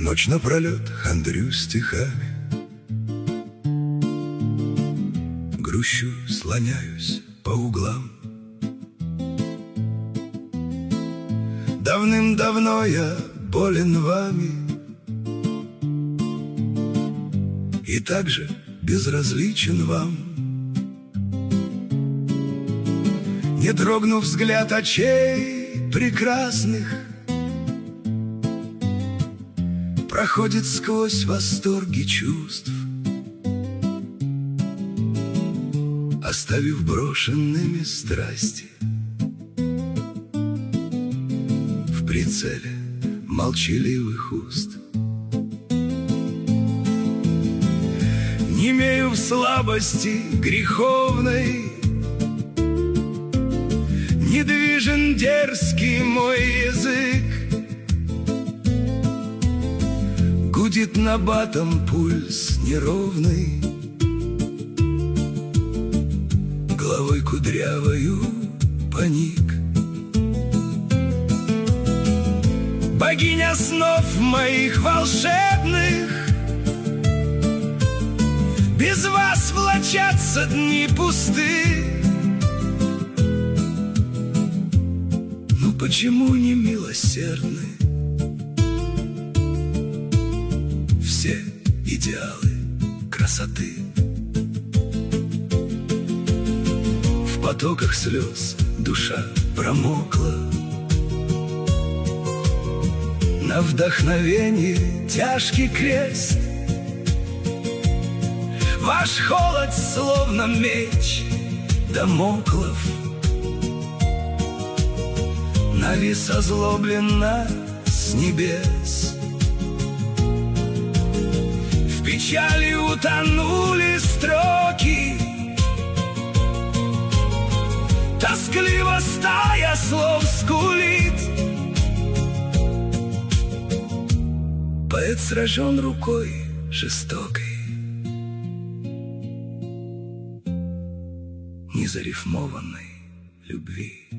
Ночь напролет хандрю стихами, грущу, слоняюсь по углам. Давным-давно я болен вами и также безразличен вам. Не дрогнув взгляд очей прекрасных, проходит сквозь восторги чувств, оставив брошенными страсти. В прицеле молчаливых уст немею в слабости греховной, недвижен дерзкий мой язык. Гудит набатом пульс неровный, головой кудрявою поник. Богиня снов моих волшебных, без вас влачатся дни пусты. Ну почему не милосердны все идеалы красоты? В потоках слез душа промокла, на вдохновении тяжкий крест. Ваш холод словно меч Дамоклов навис озлобленно с небес. В печали утонули строки, тоскливо стая слов скулит. Поэт сражен рукой жестокой, незарифмованной любви.